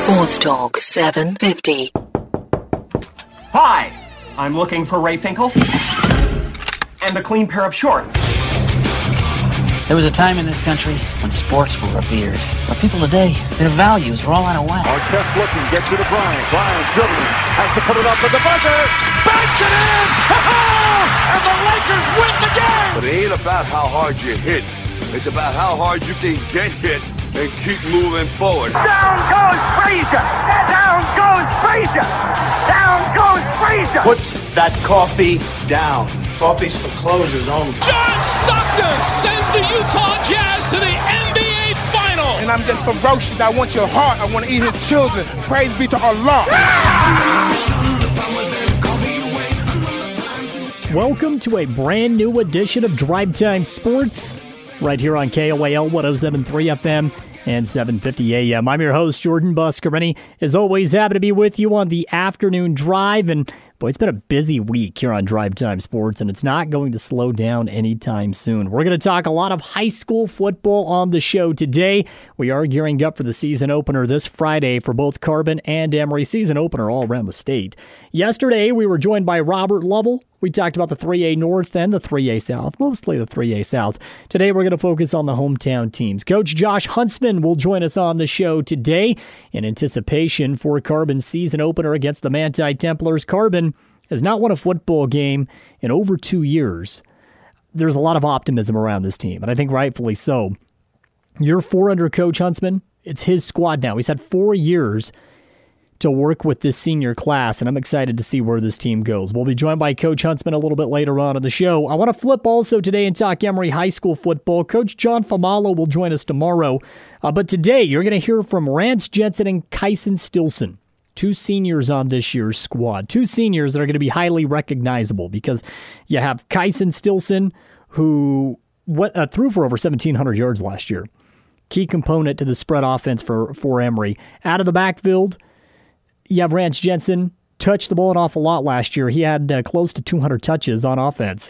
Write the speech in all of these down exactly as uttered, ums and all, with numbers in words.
Sports Talk seven fifty. Hi, I'm looking for Ray Finkel and a clean pair of shorts. There was a time in this country when sports were revered. But people today, their values are all out of whack. Artest looking, gets it to Bryant. Bryant dribbling, has to put it up with the buzzer. Banks it in! And the Lakers win the game! But it ain't about how hard you hit. It's about how hard you can get hit and keep moving forward. Down goes Frazier! Down goes Frazier! Down goes Frazier! Put that coffee down. Coffee's for closers only. John Stockton sends the Utah Jazz to the N B A Final. And I'm just ferocious. I want your heart. I want to eat his children. Praise be to Allah. Welcome to a brand new edition of Drive Time Sports, right here on K O A L one oh seven point three F M and seven fifty A M. I'm your host, Jordan Buscarini. As always, happy to be with you on the afternoon drive. And boy, it's been a busy week here on Drive Time Sports, and it's not going to slow down anytime soon. We're going to talk a lot of high school football on the show today. We are gearing up for the season opener this Friday for both Carbon and Emory. Season opener all around the state. Yesterday, we were joined by Robert Lovell. We talked about the three A North and the three A South, mostly the three A South. Today, we're going to focus on the hometown teams. Coach Josh Huntsman will join us on the show today in anticipation for Carbon's season opener against the Manti Templars. Carbon has not won a football game in over two years. There's a lot of optimism around this team, and I think rightfully so. You're four under Coach Huntsman. It's his squad now. He's had four years to work with this senior class, and I'm excited to see where this team goes. We'll be joined by Coach Huntsman a little bit later on in the show. I want to flip also today and talk Emory High School football. Coach John Famalo will join us tomorrow. Uh, but today, you're going to hear from Rance Jensen and Kyson Stilson, two seniors on this year's squad. Two seniors that are going to be highly recognizable because you have Kyson Stilson, who went, uh, threw for over seventeen hundred yards last year. Key component to the spread offense for, for Emory. Out of the backfield, you have Rance Jensen, touched the ball an awful lot last year. He had uh, close to two hundred touches on offense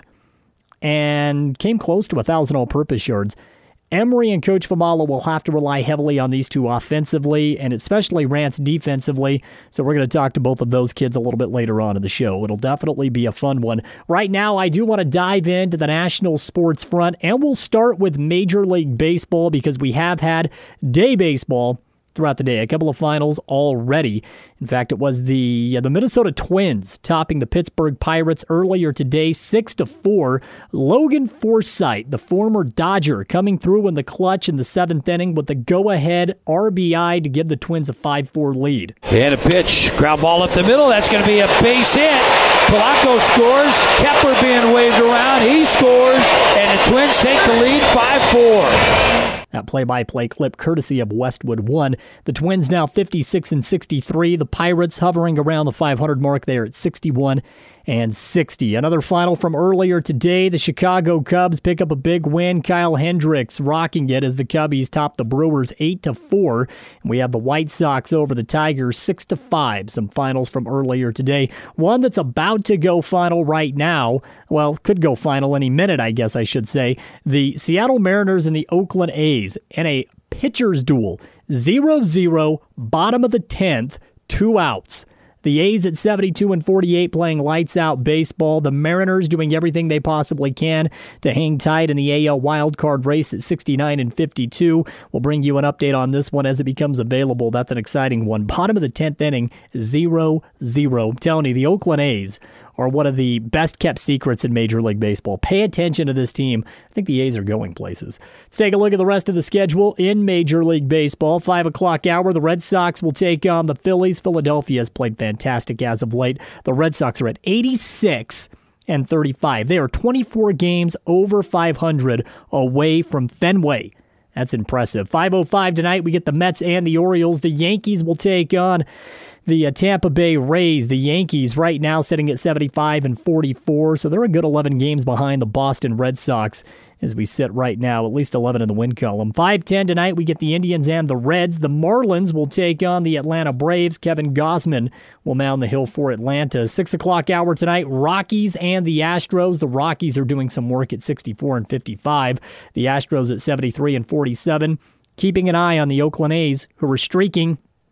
and came close to one thousand all-purpose yards. Emory and Coach Famalo will have to rely heavily on these two offensively and especially Rance defensively, so we're going to talk to both of those kids a little bit later on in the show. It'll definitely be a fun one. Right now, I do want to dive into the national sports front, and we'll start with Major League Baseball because we have had day baseball throughout the day. A couple of finals already. In fact, it was the uh, the Minnesota Twins topping the Pittsburgh Pirates earlier today, six to four. Logan Forsythe, the former Dodger, coming through in the clutch in the seventh inning with the go-ahead R B I to give the Twins a five four lead. And a pitch, ground ball up the middle. That's going to be a base hit. Polanco scores. Kepler being waved around. He scores, and the Twins take the lead five four. That play-by-play clip courtesy of Westwood One. The Twins now fifty-six and sixty-three. The Pirates hovering around the five hundred mark there at sixty-one and sixty. Another final from earlier today. The Chicago Cubs pick up a big win. Kyle Hendricks rocking it as the Cubbies top the Brewers eight to four. And we have the White Sox over the Tigers six to five. Some finals from earlier today. One that's about to go final right now. Well, could go final any minute, I guess I should say. The Seattle Mariners and the Oakland A's in a pitcher's duel. zero zero, bottom of the tenth, two outs. The A's at seventy-two and forty-eight playing lights-out baseball. The Mariners doing everything they possibly can to hang tight in the A L wildcard race at sixty-nine and fifty-two. We'll bring you an update on this one as it becomes available. That's an exciting one. Bottom of the tenth inning, zero zero. I'm telling you, the Oakland A's are one of the best-kept secrets in Major League Baseball. Pay attention to this team. I think the A's are going places. Let's take a look at the rest of the schedule in Major League Baseball. five o'clock hour, the Red Sox will take on the Phillies. Philadelphia has played fantastic as of late. The Red Sox are at eighty-six and thirty-five. They are twenty-four games over five hundred away from Fenway. That's impressive. five oh five tonight, we get the Mets and the Orioles. The Yankees will take on the uh, Tampa Bay Rays. The Yankees right now sitting at seventy-five and forty-four, so they're a good eleven games behind the Boston Red Sox as we sit right now, at least eleven in the win column. five ten tonight, we get the Indians and the Reds. The Marlins will take on the Atlanta Braves. Kevin Gausman will mound the hill for Atlanta. six o'clock hour tonight, Rockies and the Astros. The Rockies are doing some work at sixty-four and fifty-five. The Astros at seventy-three and forty-seven. Keeping an eye on the Oakland A's, who are streaking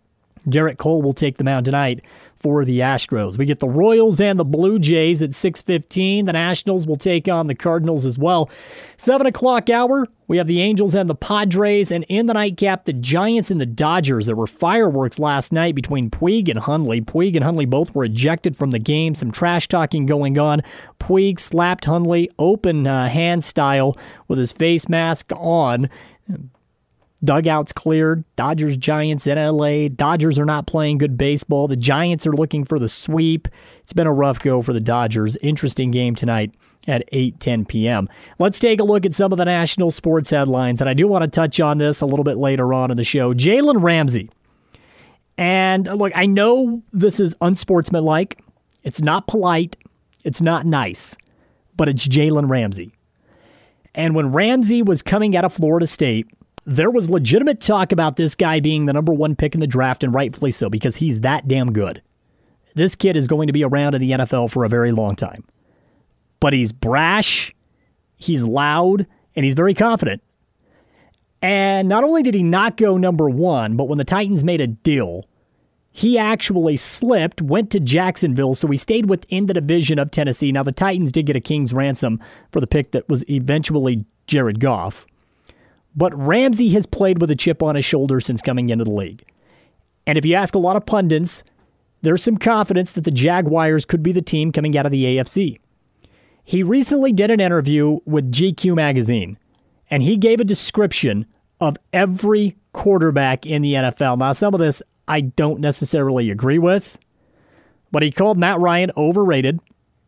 Garrett Cole will take the mound tonight for the Astros. We get the Royals and the Blue Jays at six fifteen. The Nationals will take on the Cardinals as well. seven o'clock hour, we have the Angels and the Padres, and in the nightcap, the Giants and the Dodgers. There were fireworks last night between Puig and Hundley. Puig and Hundley both were ejected from the game. Some trash talking going on. Puig slapped Hundley open uh, hand style with his face mask on. Dugouts cleared. Dodgers, Giants in L A. Dodgers are not playing good baseball. The Giants are looking for the sweep. It's been a rough go for the Dodgers. Interesting game tonight at eight ten p.m. Let's take a look at some of the national sports headlines, and I do want to touch on this a little bit later on in the show. Jalen Ramsey. And look, I know this is unsportsmanlike. It's not polite. It's not nice. But it's Jalen Ramsey. And when Ramsey was coming out of Florida State, there was legitimate talk about this guy being the number one pick in the draft, and rightfully so, because he's that damn good. This kid is going to be around in the N F L for a very long time. But he's brash, he's loud, and he's very confident. And not only did he not go number one, but when the Titans made a deal, he actually slipped, went to Jacksonville, so he stayed within the division of Tennessee. Now, the Titans did get a king's ransom for the pick that was eventually Jared Goff. But Ramsey has played with a chip on his shoulder since coming into the league. And if you ask a lot of pundits, there's some confidence that the Jaguars could be the team coming out of the A F C. He recently did an interview with G Q magazine, and he gave a description of every quarterback in the N F L. Now, some of this I don't necessarily agree with, but he called Matt Ryan overrated.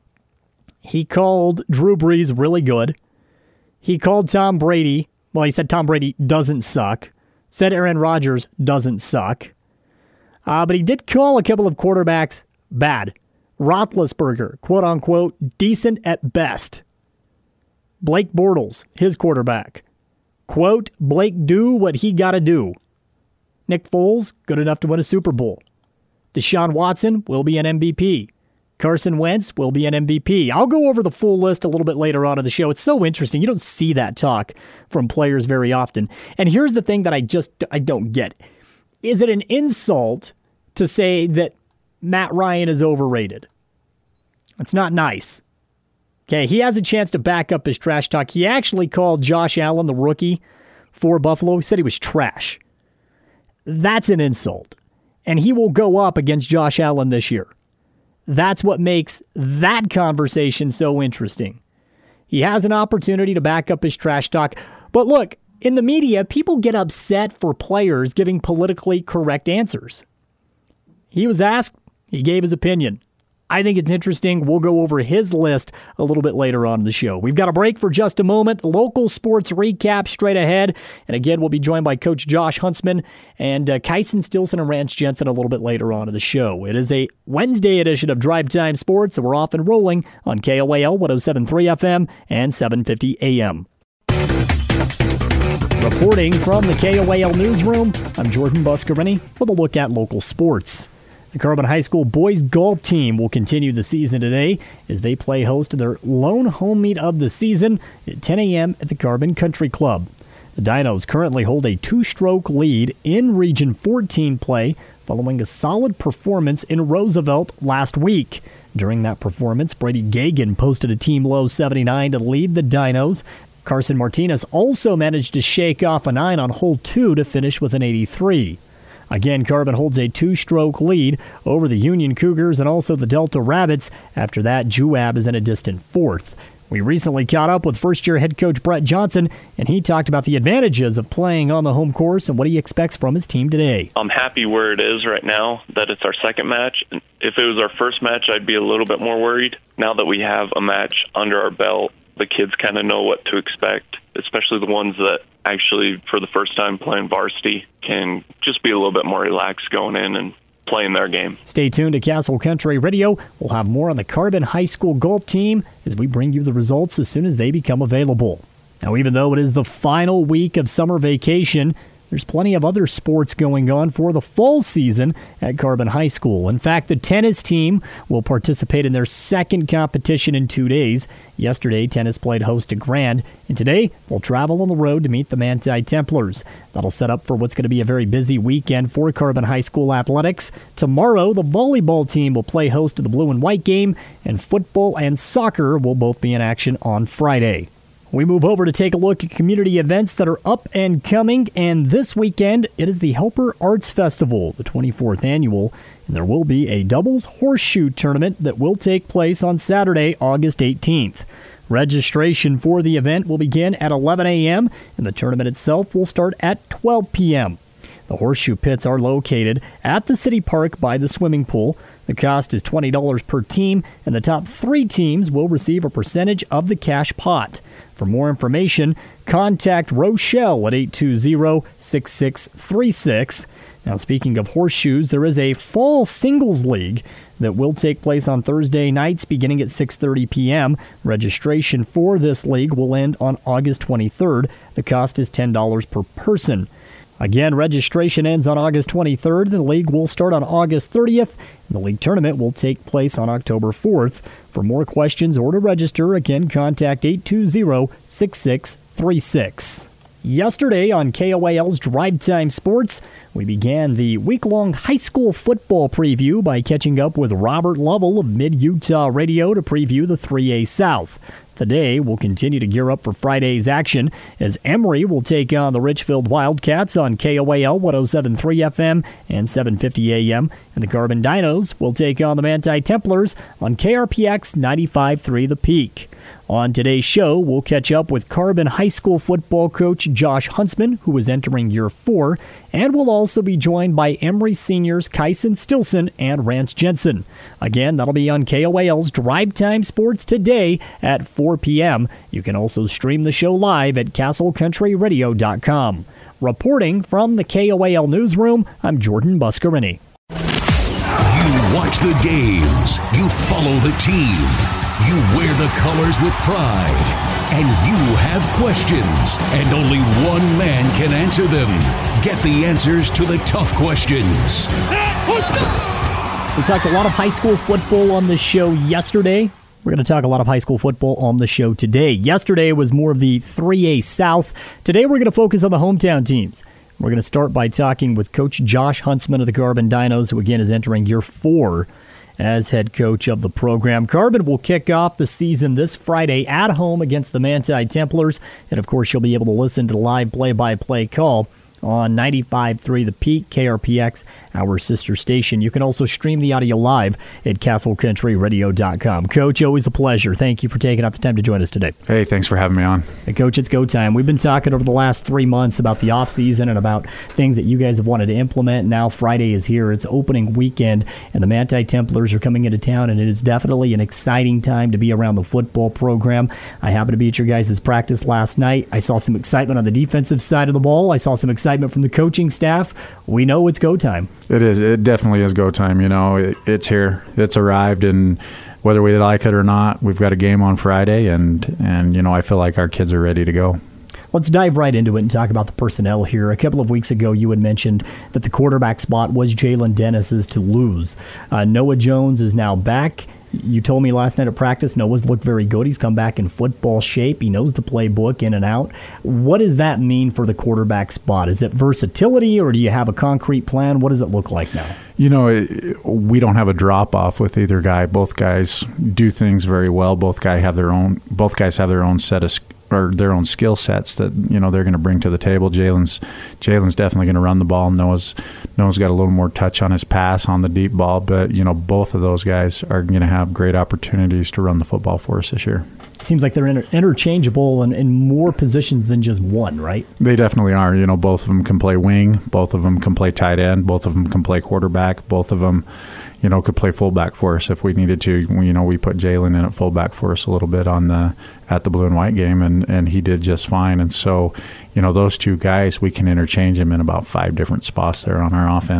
He called Drew Brees really good. He called Tom Brady, well, he said Tom Brady doesn't suck. Said Aaron Rodgers doesn't suck. Uh, but he did call a couple of quarterbacks bad. Roethlisberger, quote-unquote, decent at best. Blake Bortles, his quarterback. Quote, Blake do what he gotta do. Nick Foles, good enough to win a Super Bowl. Deshaun Watson will be an M V P. Carson Wentz will be an M V P. I'll go over the full list a little bit later on in the show. It's so interesting. You don't see that talk from players very often. And here's the thing that I just I don't get. Is it an insult to say that Matt Ryan is overrated? It's not nice. Okay, he has a chance to back up his trash talk. He actually called Josh Allen, the rookie for Buffalo. He said he was trash. That's an insult. And he will go up against Josh Allen this year. That's what makes that conversation so interesting. He has an opportunity to back up his trash talk. But look, in the media, people get upset for players giving politically correct answers. He was asked, he gave his opinion. I think it's interesting. We'll go over his list a little bit later on in the show. We've got a break for just a moment. Local sports recap straight ahead. And again, we'll be joined by Coach Josh Huntsman and uh, Kyson Stilson and Rance Jensen a little bit later on in the show. It is a Wednesday edition of Drive Time Sports, and we're off and rolling on K O A L one oh seven point three F M and seven fifty A M. Reporting from the K O A L newsroom, I'm Jordan Buscarini with a look at local sports. The Carbon High School boys golf team will continue the season today as they play host to their lone home meet of the season at ten a.m. at the Carbon Country Club. The Dinos currently hold a two-stroke lead in Region fourteen play following a solid performance in Roosevelt last week. During that performance, Brady Gagan posted a team low seventy-nine to lead the Dinos. Carson Martinez also managed to shake off a nine on hole two to finish with an eighty-three. Again, Carbon holds a two-stroke lead over the Union Cougars and also the Delta Rabbits. After that, Juab is in a distant fourth. We recently caught up with first-year head coach Brett Johnson, and he talked about the advantages of playing on the home course and what he expects from his team today. I'm happy where it is right now, that it's our second match. If it was our first match, I'd be a little bit more worried. Now that we have a match under our belt, the kids kind of know what to expect, especially the ones that actually, for the first time playing varsity, can just be a little bit more relaxed going in and playing their game. Stay tuned to Castle Country Radio. We'll have more on the Carbon High School golf team as we bring you the results as soon as they become available. Now, even though it is the final week of summer vacation, there's plenty of other sports going on for the fall season at Carbon High School. In fact, the tennis team will participate in their second competition in two days. Yesterday, tennis played host to Grand, and today they'll travel on the road to meet the Manti Templars. That'll set up for what's going to be a very busy weekend for Carbon High School athletics. Tomorrow, the volleyball team will play host to the Blue and White game, and football and soccer will both be in action on Friday. We move over to take a look at community events that are up and coming, and this weekend it is the Helper Arts Festival, the twenty-fourth annual, and there will be a doubles horseshoe tournament that will take place on Saturday, August eighteenth. Registration for the event will begin at eleven a.m., and the tournament itself will start at twelve p.m. The horseshoe pits are located at the city park by the swimming pool. The cost is twenty dollars per team, and the top three teams will receive a percentage of the cash pot. For more information, contact Rochelle at eight two zero, six six three six. Now, speaking of horseshoes, there is a fall singles league that will take place on Thursday nights beginning at six thirty p.m. Registration for this league will end on August twenty-third. The cost is ten dollars per person. Again, registration ends on August twenty-third. The league will start on August thirtieth. And the league tournament will take place on October fourth. For more questions or to register, again, contact eight two zero, six six three six. Yesterday on K O A L's Drive Time Sports, we began the week-long high school football preview by catching up with Robert Lovell of Mid-Utah Radio to preview the three A South. Today, we'll continue to gear up for Friday's action as Emory will take on the Richfield Wildcats on K O A L one oh seven point three F M and seven fifty A M, and the Carbon Dinos will take on the Manti Templars on K R P X ninety-five point three The Peak. On today's show, we'll catch up with Carbon High School football coach Josh Huntsman, who is entering year four, and we'll also be joined by Emory seniors Kyson Stilson and Rance Jensen. Again, that'll be on K O A L's Drive Time Sports today at four p.m. You can also stream the show live at castle country radio dot com. Reporting from the K O A L newsroom, I'm Jordan Buscarini. You watch the games. You follow the team. You wear the colors with pride, and you have questions, and only one man can answer them. Get the answers to the tough questions. We talked a lot of high school football on the show yesterday. We're going to talk a lot of high school football on the show today. Yesterday was more of the three A South. Today we're going to focus on the hometown teams. We're going to start by talking with Coach Josh Huntsman of the Carbon Dinos, who again is entering year four as head coach of the program. Carbon will kick off the season this Friday at home against the Manti Templars. And, of course, you'll be able to listen to the live play-by-play call on ninety-five point three The Peak, K R P X, our sister station. You can also stream the audio live at castle country radio dot com. Coach, always a pleasure. Thank you for taking out the time to join us today. Hey, thanks for having me on. Hey, Coach, it's go time. We've been talking over the last three months about the offseason and about things that you guys have wanted to implement. Now Friday is here. It's opening weekend, and the Manti Templars are coming into town, and it is definitely an exciting time to be around the football program. I happened to be at your guys' practice last night. I saw some excitement on the defensive side of the ball. I saw some excitement from the coaching staff. We know it's go time. It is. It definitely is go time. You know, it, it's here. It's arrived, and whether we like it or not, we've got a game on Friday, and, and you know, I feel like our kids are ready to go. Let's dive right into it and talk about the personnel here. A couple of weeks ago, you had mentioned that the quarterback spot was Jalen Dennis's to lose. Uh, Noah Jones is now back. You told me last night at practice Noah's looked very good. He's come back in football shape. He knows the playbook in and out. What does that mean for the quarterback spot? Is it versatility, or do you have a concrete plan? What does it look like now? You know, we don't have a drop-off with either guy. Both guys do things very well. Both guys have their own. Both guys have their own set of or their own skill sets that you know they're going to bring to the table. Jalen's Jalen's definitely going to run the ball. Noah's Noah's got a little more touch on his pass on the deep ball, but you know both of those guys are going to have great opportunities to run the football for us this year. It seems like they're inter- interchangeable in, in more positions than just one, right? They definitely are. You know, both of them can play wing. Both of them can play tight end. Both of them can play quarterback. Both of them, you know, could play fullback for us if we needed to. You know, we put Jalen in at fullback for us a little bit on the at the blue and white game, and, and he did just fine. And so, you know, those two guys, we can interchange them in about five different spots there on our offense.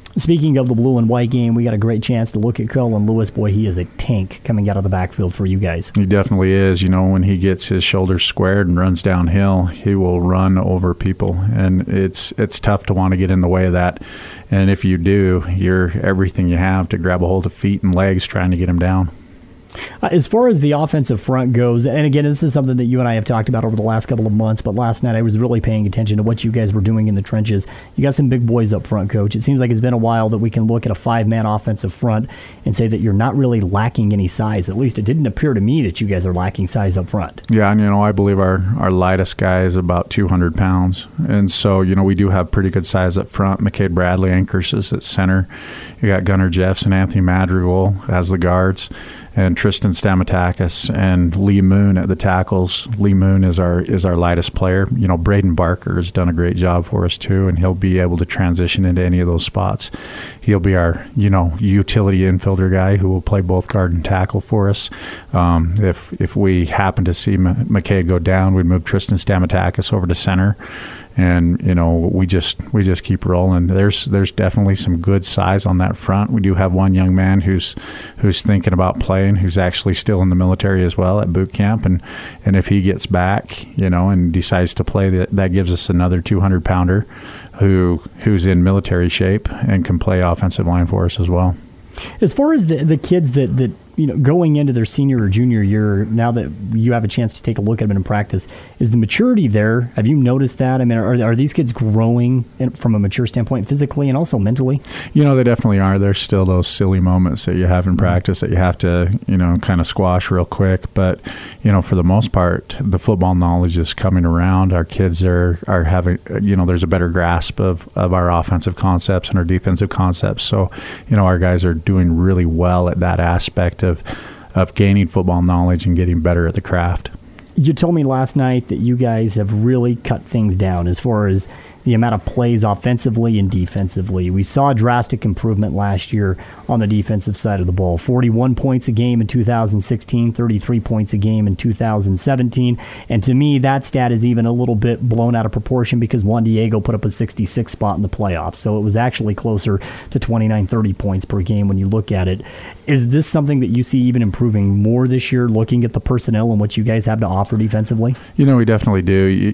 Speaking of the blue and white game, we got a great chance to look at Cullen Lewis. Boy, he is a tank coming out of the backfield for you guys. He definitely is. You know, when he gets his shoulders squared and runs downhill, he will run over people, and it's it's tough to want to get in the way of that. And if you do, you're everything you have to grab a hold of feet and legs trying to get him down. Uh, as far as the offensive front goes, and again, this is something that you and I have talked about over the last couple of months, but last night I was really paying attention to what you guys were doing in the trenches. You got some big boys up front, Coach. It seems like it's been a while that we can look at a five-man offensive front and say that you're not really lacking any size. At least it didn't appear to me that you guys are lacking size up front. Yeah, and, you know, I believe our, our lightest guy is about two hundred pounds. And so, you know, we do have pretty good size up front. McCade Bradley anchors us at center. You got Gunnar Jeffs and Anthony Madrigal as the guards, and Tristan Stamatakis and Lee Moon at the tackles. Lee Moon is our is our lightest player. You know, Braden Barker has done a great job for us too, and he'll be able to transition into any of those spots. He'll be our, you know, utility infielder guy who will play both guard and tackle for us. Um, if if we happen to see M- McCade go down, we'd move Tristan Stamatakis over to center. And, you know, we just we just keep rolling. There's there's definitely some good size on that front. We do have one young man who's who's thinking about playing, who's actually still in the military as well at boot camp. And, and if he gets back, you know, and decides to play, that that gives us another two hundred pounder who who's in military shape and can play offensive line for us as well. As far as the the kids that, that you know, going into their senior or junior year, now that you have a chance to take a look at them in practice, is the maturity there? Have you noticed that? I mean, are, are these kids growing in, from a mature standpoint physically and also mentally? You know, they definitely are. There's still those silly moments that you have in practice that you have to, you know, kind of squash real quick. But, you know, for the most part, the football knowledge is coming around. Our kids are, are having, you know, there's a better grasp of, of our offensive concepts and our defensive concepts. So, you know, our guys are doing really well at that aspect of Of, of gaining football knowledge and getting better at the craft. You told me last night that you guys have really cut things down as far as the amount of plays offensively and defensively. We saw a drastic improvement last year on the defensive side of the ball. forty-one points a game in two thousand sixteen, thirty-three points a game in two thousand seventeen. And to me, that stat is even a little bit blown out of proportion because Juan Diego put up a sixty-six spot in the playoffs. So it was actually closer to twenty-nine, thirty points per game when you look at it. Is this something that you see even improving more this year, looking at the personnel and what you guys have to offer defensively? You know, we definitely do. You,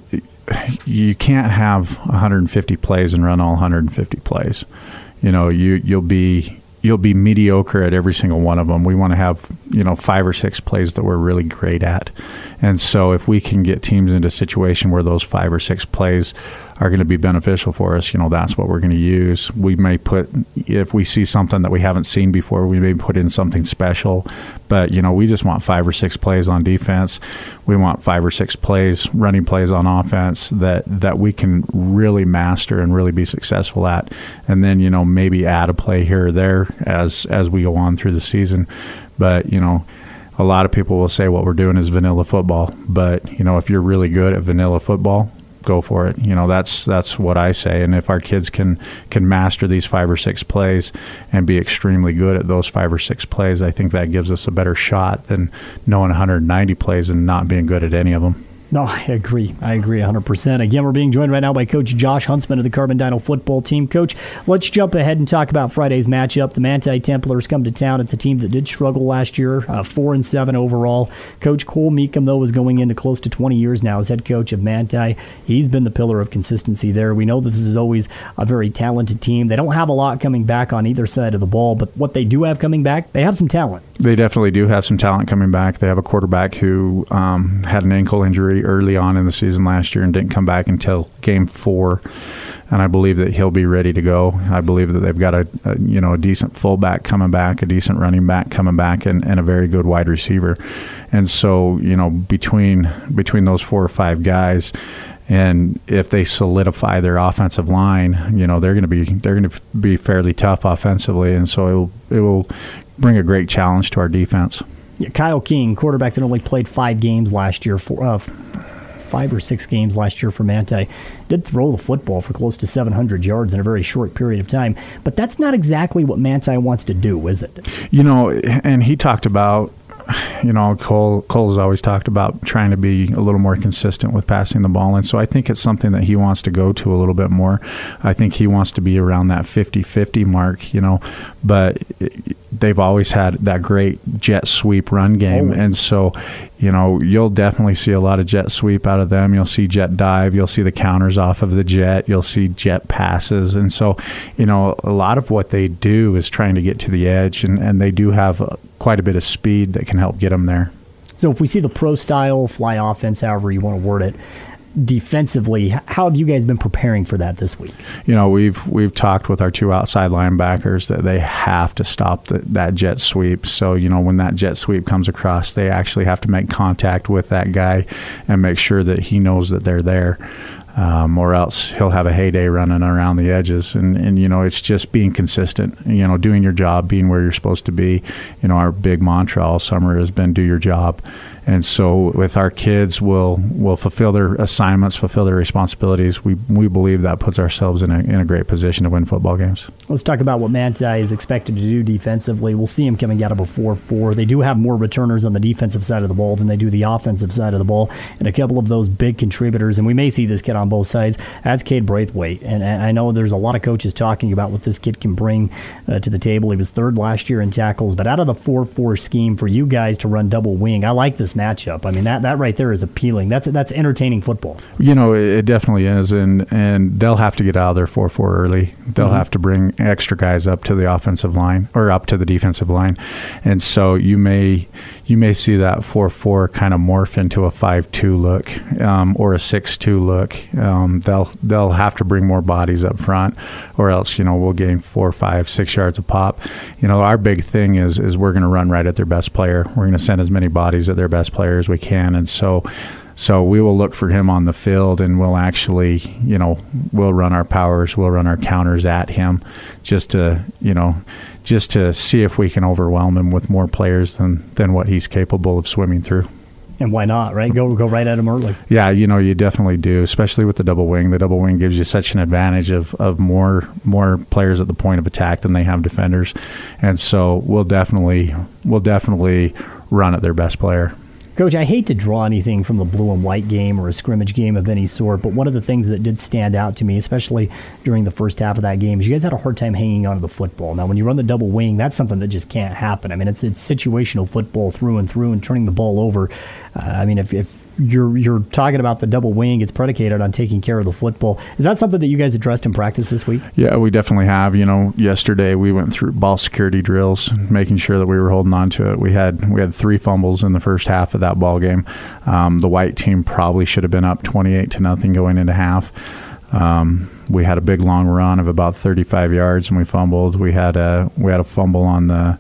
you can't have one hundred fifty plays and run all one hundred fifty plays. You know, you you'll be you'll be mediocre at every single one of them. We want to have, you know, five or six plays that we're really great at. And so if we can get teams into a situation where those five or six plays are going to be beneficial for us, you know, that's what we're going to use. We may put, if we see something that we haven't seen before, we may put in something special. But, you know, we just want five or six plays on defense. We want five or six plays, running plays on offense that, that we can really master and really be successful at. And then, you know, maybe add a play here or there as as we go on through the season. But, you know, a lot of people will say what we're doing is vanilla football. But, you know, if you're really good at vanilla football, go for it. You know, that's that's what I say. And if our kids can can master these five or six plays and be extremely good at those five or six plays, I think that gives us a better shot than knowing one hundred ninety plays and not being good at any of them. No, I agree. I agree one hundred percent. Again, we're being joined right now by Coach Josh Huntsman of the Carbondino football team. Coach, let's jump ahead and talk about Friday's matchup. The Manti Templars come to town. It's a team that did struggle last year, uh, four and seven overall. Coach Cole Meekum, though, is going into close to twenty years now as head coach of Manti. He's been the pillar of consistency there. We know this is always a very talented team. They don't have a lot coming back on either side of the ball, but what they do have coming back, they have some talent. They definitely do have some talent coming back. They have a quarterback who um, had an ankle injury early on in the season last year and didn't come back until game four. And I believe that he'll be ready to go. I believe that they've got a, a you know a decent fullback coming back, a decent running back coming back, and, and a very good wide receiver. And so, you know, between between those four or five guys, and if they solidify their offensive line, you know, they're going to be they're going to be fairly tough offensively, and so it will it will bring a great challenge to our defense. Yeah, Kyle King, quarterback that only played five games last year, for uh, five or six games last year for Manti, did throw the football for close to seven hundred yards in a very short period of time. But that's not exactly what Manti wants to do, is it? You know, and he talked about you know, Cole Cole's always talked about trying to be a little more consistent with passing the ball, and so I think it's something that he wants to go to a little bit more. I think he wants to be around that fifty-fifty mark, you know, but they've always had that great jet sweep run game, always. And so, you know, you'll definitely see a lot of jet sweep out of them. You'll see jet dive. You'll see the counters off of the jet. You'll see jet passes. And so, you know, a lot of what they do is trying to get to the edge, and, and they do have quite a bit of speed that can help get them there. So if we see the pro style fly offense, however you want to word it, defensively, how have you guys been preparing for that this week? You know, we've we've talked with our two outside linebackers that they have to stop the, that jet sweep. So, you know, when that jet sweep comes across, they actually have to make contact with that guy and make sure that he knows that they're there. Um, or else he'll have a heyday running around the edges. And, and, you know, it's just being consistent, you know, doing your job, being where you're supposed to be. You know, our big mantra all summer has been do your job. And so with our kids, we'll, we'll fulfill their assignments, fulfill their responsibilities. We we believe that puts ourselves in a, in a great position to win football games. Let's talk about what Manti is expected to do defensively. We'll see him coming out of a four four. They do have more returners on the defensive side of the ball than they do the offensive side of the ball, and a couple of those big contributors, and we may see this kid on both sides. That's Cade Braithwaite, and, and I know there's a lot of coaches talking about what this kid can bring uh, to the table. He was third last year in tackles, but out of the four four scheme for you guys to run double wing, I like this matchup. I mean, that, that right there is appealing. That's that's entertaining football. You know, it definitely is, and, and they'll have to get out of their four four early. They'll mm-hmm. have to bring extra guys up to the offensive line or up to the defensive line, and so you may you may see that four four kind of morph into a five two look um, or a six two look. Um, they'll they'll have to bring more bodies up front, or else, you know, we'll gain four, five, six yards a pop. You know, our big thing is is we're going to run right at their best player. We're going to send as many bodies at their best player as we can, and so so we will look for him on the field, and we'll actually, you know, we'll run our powers, we'll run our counters at him, just to, you know, just to see if we can overwhelm him with more players than than what he's capable of swimming through. And why not, right? Go go right at him early. Yeah, you know, you definitely do, especially with the double wing. The double wing gives you such an advantage of, of more more players at the point of attack than they have defenders, and so we'll definitely we'll definitely run at their best player. Coach, I hate to draw anything from the blue and white game or a scrimmage game of any sort, but one of the things that did stand out to me, especially during the first half of that game, is you guys had a hard time hanging onto the football. Now, when you run the double wing, that's something that just can't happen. I mean, it's it's situational football through and through and turning the ball over. Uh, I mean, if, if you're you're talking about the double wing, it's predicated on taking care of the football. Is that something that you guys addressed in practice this week? Yeah, we definitely have. You know, yesterday we went through ball security drills, making sure that we were holding on to it. We had we had three fumbles in the first half of that ball game. Um, the white team probably should have been up twenty-eight to nothing going into half. Um, we had a big long run of about thirty-five yards, and we fumbled. We had a we had a fumble on the.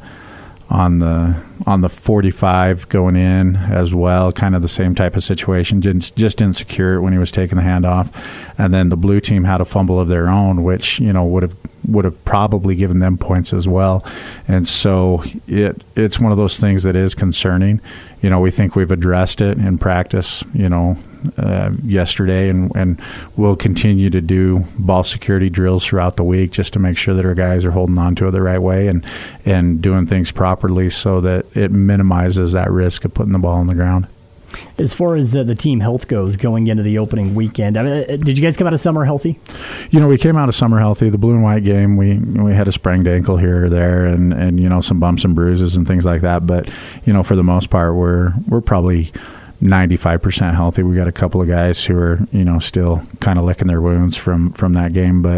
on the on the forty-five going in as well, kind of the same type of situation, just, just didn't secure it when he was taking the handoff. And then the blue team had a fumble of their own, which, you know, would have would have probably given them points as well. And so it it's one of those things that is concerning. You know, we think we've addressed it in practice, you know, uh, yesterday, and, and we'll continue to do ball security drills throughout the week just to make sure that our guys are holding on to it the right way and, and doing things properly so that it minimizes that risk of putting the ball on the ground. As far as uh, the team health goes going into the opening weekend, I mean, did you guys come out of summer healthy? You know, we came out of summer healthy. The blue and white game, we we had a sprained ankle here or there, and, and you know, some bumps and bruises and things like that. But you know, for the most part, we're we're probably ninety-five percent healthy. We got a couple of guys who are, you know, still kind of licking their wounds from from that game, but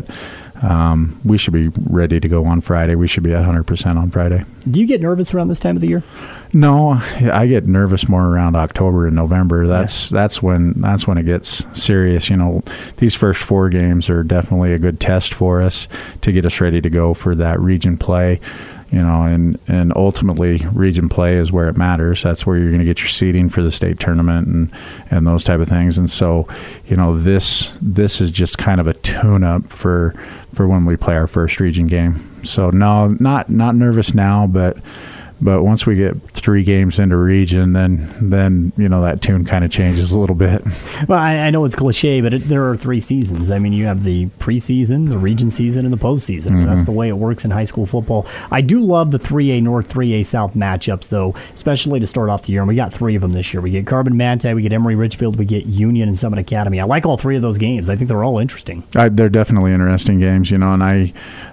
um, we should be ready to go on Friday. We should be at one hundred percent on Friday. Do you get nervous around this time of the year? No, I get nervous more around October and November. That's yeah. that's when that's when it gets serious. You know, these first four games are definitely a good test for us to get us ready to go for that region play. You know, and, and ultimately region play is where it matters. That's where you're going to get your seeding for the state tournament and, and those type of things. And so, you know, this this is just kind of a tune-up for for when we play our first region game. So no, not not nervous now, but But once we get three games into region, then then you know that tune kind of changes a little bit. Well, I, I know it's cliche, but it, there are three seasons. I mean, you have the preseason, the region season, and the postseason. Mm-hmm. That's the way it works in high school football. I do love the three A North, three A South matchups, though, especially to start off the year. And we got three of them this year. We get Carbon Manti, we get Emory Richfield, we get Union and Summit Academy. I like all three of those games. I think they're all interesting. I, they're definitely interesting games, you know. And I,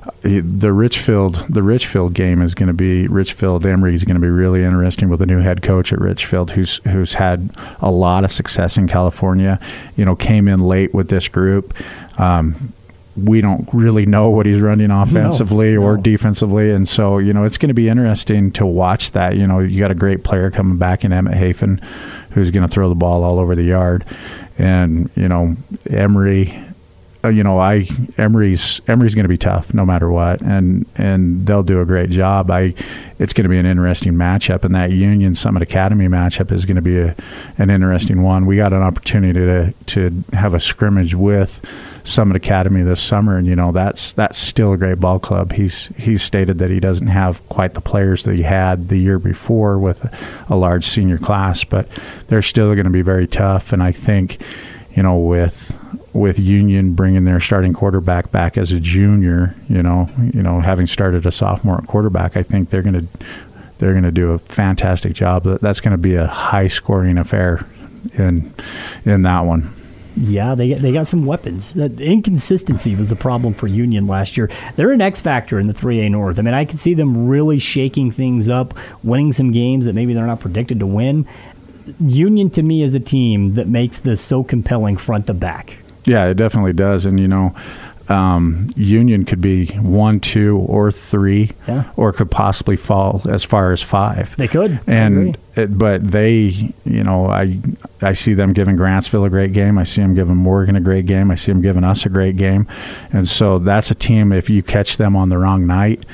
the Richfield, the Richfield game is going to be Richfield Emory is going to be really interesting with the new head coach at Richfield, who's who's had a lot of success in California. You know, came in late with this group. Um, we don't really know what he's running offensively no, or no. defensively, and so you know it's going to be interesting to watch that. You know, you got a great player coming back in Emmett Hafen, who's going to throw the ball all over the yard, and you know Emory. You know, I Emory's Emory's going to be tough no matter what, and and they'll do a great job. I, it's going to be an interesting matchup, and that Union Summit Academy matchup is going to be a, an interesting one. We got an opportunity to to have a scrimmage with Summit Academy this summer, and you know that's that's still a great ball club. He's he's stated that he doesn't have quite the players that he had the year before with a large senior class, but they're still going to be very tough. And I think, you know, with with Union bringing their starting quarterback back as a junior, you know, you know, having started a sophomore at quarterback, I think they're going to they're going to do a fantastic job. That's going to be a high scoring affair in in that one. Yeah, they they got some weapons. The inconsistency was the problem for Union last year. They're an X factor in the three A North. I mean, I could see them really shaking things up, winning some games that maybe they're not predicted to win. Union, to me, is a team that makes this so compelling front to back. Yeah, it definitely does. And, you know, um, Union could be one, two, or three, yeah. or could possibly fall as far as five. They could. And it, But they, you know, I I see them giving Grantsville a great game. I see them giving Morgan a great game. I see them giving us a great game. And so that's a team, if you catch them on the wrong night,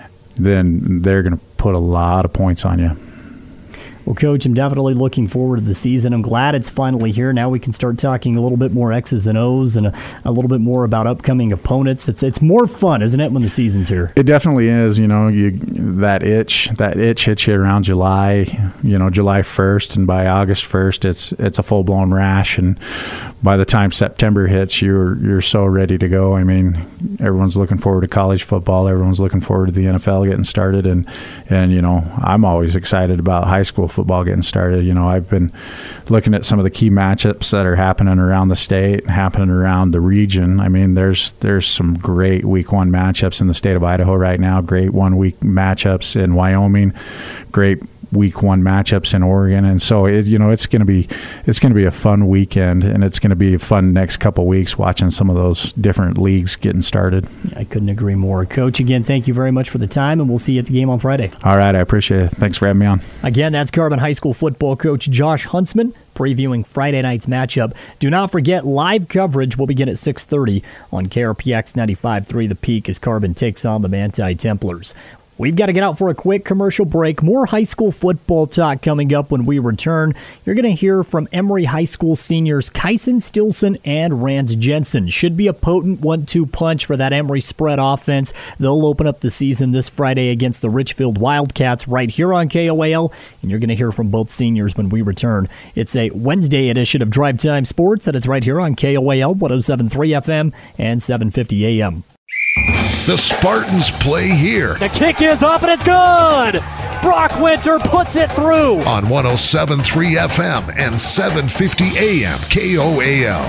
then they're going to put a lot of points on you. Well, Coach, I'm definitely looking forward to the season. I'm glad it's finally here. Now we can start talking a little bit more X's and O's and a, a little bit more about upcoming opponents. It's it's more fun, isn't it, when the season's here? It definitely is. You know, you that itch that itch hits you around July, you know, July first, and by August first, it's it's a full blown rash. And by the time September hits, you're you're so ready to go. I mean, everyone's looking forward to college football. Everyone's looking forward to the N F L getting started, and and you know, I'm always excited about high school football getting started. You know, I've been looking at some of the key matchups that are happening around the state and happening around the region. I mean, there's there's some great week one matchups in the state of Idaho right now, great one week matchups in Wyoming, great week one matchups in Oregon. And so it, you know, it's going to be it's going to be a fun weekend, and it's going to be a fun next couple weeks watching some of those different leagues getting started. I couldn't agree more. Coach, again, thank you very much for the time, and we'll see you at the game on Friday. All right, I appreciate it. Thanks for having me on. Again, that's Carbon High School football coach Josh Huntsman previewing Friday night's matchup. Do not forget, live coverage will begin at six thirty on K R P X ninety-five point three The Peak as Carbon takes on the Manti Templars. We've got to get out for a quick commercial break. More high school football talk coming up when we return. You're going to hear from Emory High School seniors Kyson Stilson and Rance Jensen. Should be a potent one two punch for that Emory spread offense. They'll open up the season this Friday against the Richfield Wildcats right here on K O A L, and you're going to hear from both seniors when we return. It's a Wednesday edition of Drive Time Sports, and it's right here on K O A L one oh seven point three F M and seven fifty A M. The Spartans play here. The kick is up and it's good. Brock Winter puts it through. On one oh seven point three F M and seven fifty A M K O A L.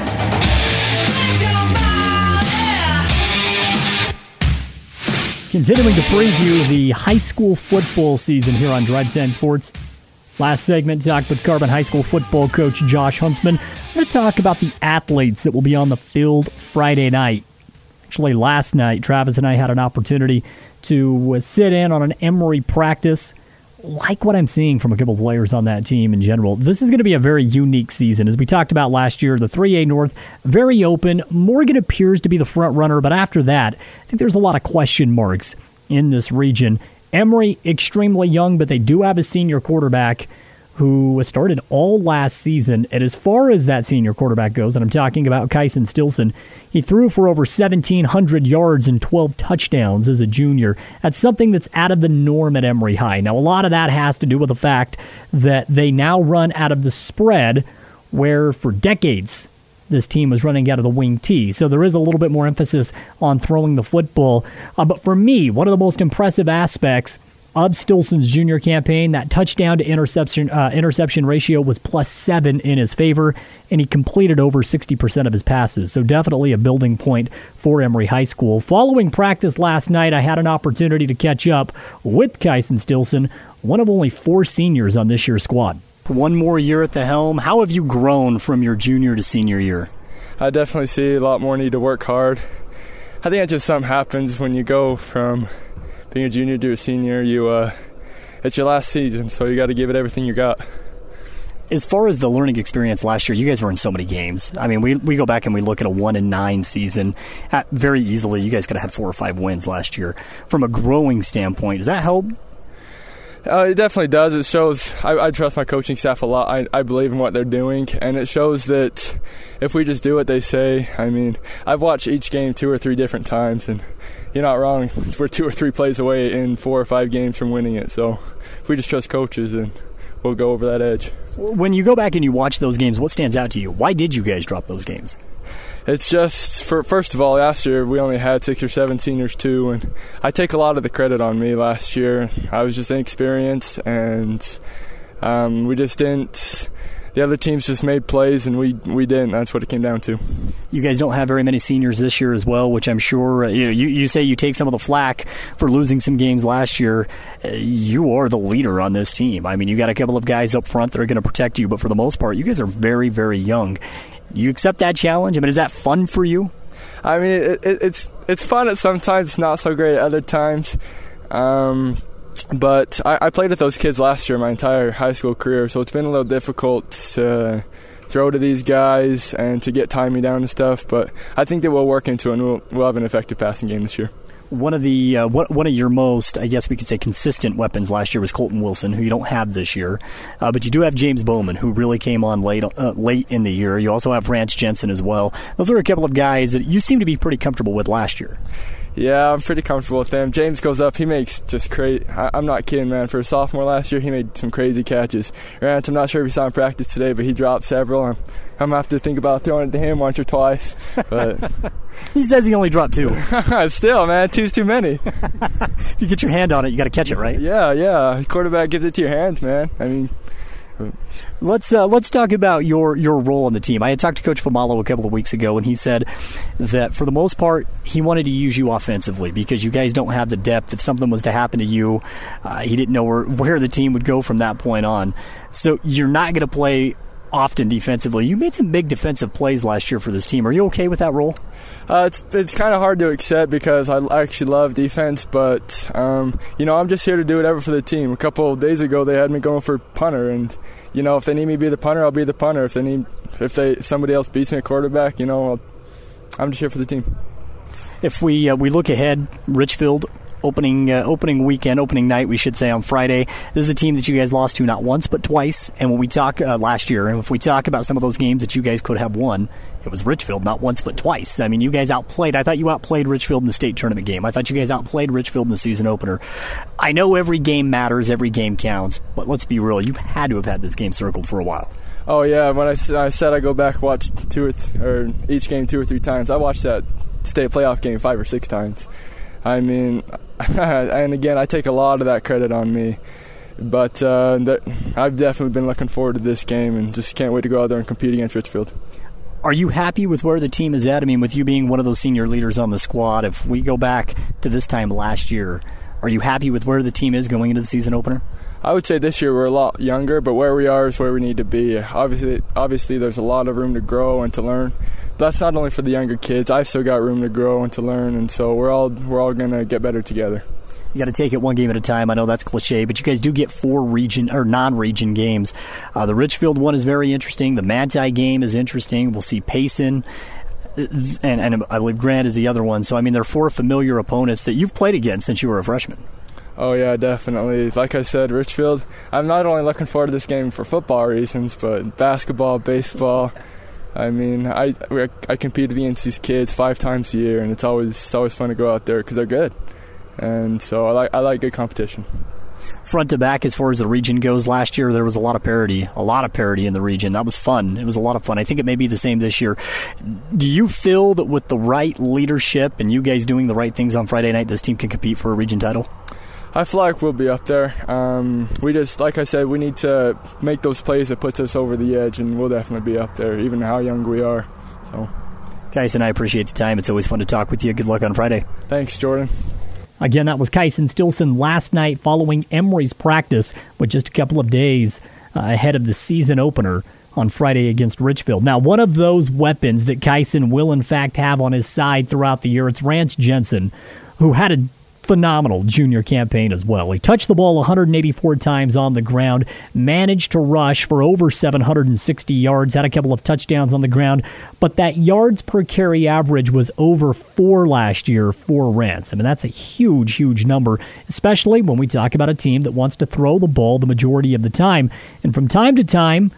Continuing to preview the high school football season here on Drive Time Sports. Last segment, talked with Carbon High School football coach Josh Huntsman. I'm going to talk about the athletes that will be on the field Friday night. Actually, last night, Travis and I had an opportunity to uh, sit in on an Emory practice. Like what I'm seeing from a couple players on that team in general. This is going to be a very unique season. As we talked about last year, the three A North, very open. Morgan appears to be the front runner, but after that, I think there's a lot of question marks in this region. Emory, extremely young, but they do have a senior quarterback who started all last season. And as far as that senior quarterback goes, and I'm talking about Kyson Stilson, he threw for over seventeen hundred yards and twelve touchdowns as a junior. That's something that's out of the norm at Emory High. Now, a lot of that has to do with the fact that they now run out of the spread, where for decades this team was running out of the wing T. So there is a little bit more emphasis on throwing the football. Uh, but for me, one of the most impressive aspects of Stilson's junior campaign, that touchdown to interception uh, interception ratio was plus seven in his favor, and he completed over sixty percent of his passes. So definitely a building point for Emory High School. Following practice last night, I had an opportunity to catch up with Kyson Stilson, one of only four seniors on this year's squad. One more year at the helm. How have you grown from your junior to senior year? I definitely see a lot more need to work hard. I think that just something happens when you go from being a junior to a senior. You, uh, it's your last season, so you got to give it everything you got. As far as the learning experience last year, you guys were in so many games. I mean, we we go back and we look at a one and nine season. At very easily, you guys could have had four or five wins last year. From a growing standpoint, does that help? Uh, it definitely does. It shows I, I trust my coaching staff a lot. I, I believe in what they're doing, and it shows that if we just do what they say, I mean, I've watched each game two or three different times, and you're not wrong. We're two or three plays away in four or five games from winning it. So if we just trust coaches, then we'll go over that edge. When you go back and you watch those games, what stands out to you? Why did you guys drop those games? It's just, for first of all, last year we only had six or seven seniors too, and I take a lot of the credit on me last year. I was just inexperienced, and um, we just didn't. The other teams just made plays, and we, we didn't. That's what it came down to. You guys don't have very many seniors this year as well, which I'm sure, uh, you know, you, you say you take some of the flack for losing some games last year. Uh, you are the leader on this team. I mean, you got a couple of guys up front that are going to protect you, but for the most part, you guys are very, very young. You accept that challenge? I mean, is that fun for you? I mean, it, it, it's it's fun at some times, not so great at other times. Um, but I, I played with those kids last year my entire high school career, so it's been a little difficult to throw to these guys and to get timing down and stuff. But I think that we'll work into it, and we'll, we'll have an effective passing game this year. One of the uh, one of your most, I guess we could say, consistent weapons last year was Colton Wilson, who you don't have this year, uh, but you do have James Bowman, who really came on late uh, late in the year. You also have Rance Jensen as well. Those are a couple of guys that you seem to be pretty comfortable with last year. Yeah, I'm pretty comfortable with them. James goes up. He makes just crazy. I'm not kidding, man. For a sophomore last year, he made some crazy catches. Rance, I'm not sure if he saw in practice today, but he dropped several. I'm, I'm going to have to think about throwing it to him once or twice. But he says he only dropped two. Still, man, two's too many. If you get your hand on it, you got to catch it, right? Yeah, yeah. Quarterback gives it to your hands, man. I mean, Let's uh, let's talk about your, your role on the team. I had talked to Coach Famalo a couple of weeks ago, and he said that for the most part, he wanted to use you offensively because you guys don't have the depth. If something was to happen to you, uh, he didn't know where, where the team would go from that point on. So you're not going to play often defensively. You made some big defensive plays last year for this team. Are you okay with that role? Uh, it's it's kind of hard to accept because I actually love defense, but um, you know, I'm just here to do whatever for the team. A couple of days ago, they had me going for punter, and you know, if they need me to be the punter, I'll be the punter. If they need, if they somebody else beats me at quarterback, you know, I'll, I'm just here for the team. If we uh, we look ahead, Richfield. Opening uh, opening weekend, opening night, we should say, on Friday. This is a team that you guys lost to not once but twice. And when we talk uh, last year, and if we talk about some of those games that you guys could have won, it was Richfield not once but twice. I mean, you guys outplayed. I thought you outplayed Richfield in the state tournament game. I thought you guys outplayed Richfield in the season opener. I know every game matters, every game counts, but let's be real. You've had to have had this game circled for a while. Oh yeah, when I, I said I go back and watch two or, th- or each game two or three times, I watched that state playoff game five or six times. I mean, and again, I take a lot of that credit on me. But uh, th- I've definitely been looking forward to this game and just can't wait to go out there and compete against Richfield. Are you happy with where the team is at? I mean, with you being one of those senior leaders on the squad, if we go back to this time last year, are you happy with where the team is going into the season opener? I would say this year we're a lot younger, but where we are is where we need to be. Obviously, obviously there's a lot of room to grow and to learn. But that's not only for the younger kids. I've still got room to grow and to learn, and so we're all we're all going to get better together. You got to take it one game at a time. I know that's cliche, but you guys do get four region or non-region games. Uh, the Richfield one is very interesting. The Manti game is interesting. We'll see Payson, and, and I believe Grant is the other one. So, I mean, they're four familiar opponents that you've played against since you were a freshman. Oh, yeah, definitely. Like I said, Richfield, I'm not only looking forward to this game for football reasons, but basketball, baseball. I mean, I I compete against these kids five times a year, and it's always it's always fun to go out there because they're good. And so I like I like good competition. Front to back, as far as the region goes, last year there was a lot of parity, a lot of parity in the region. That was fun. It was a lot of fun. I think it may be the same this year. Do you feel that with the right leadership and you guys doing the right things on Friday night, this team can compete for a region title? I feel like we'll be up there. Um, we just, like I said, we need to make those plays that puts us over the edge, and we'll definitely be up there, even how young we are. So, Kyson, I appreciate the time. It's always fun to talk with you. Good luck on Friday. Thanks, Jordan. Again, that was Kyson Stilson last night following Emory's practice with just a couple of days uh, ahead of the season opener on Friday against Richfield. Now, one of those weapons that Kyson will, in fact, have on his side throughout the year, it's Rance Jensen, who had a phenomenal junior campaign as well. He touched the ball one hundred eighty-four times on the ground, managed to rush for over seven hundred sixty yards, had a couple of touchdowns on the ground, but that yards per carry average was over four last year for Rance. I mean, that's a huge, huge number, especially when we talk about a team that wants to throw the ball the majority of the time. And from time to time,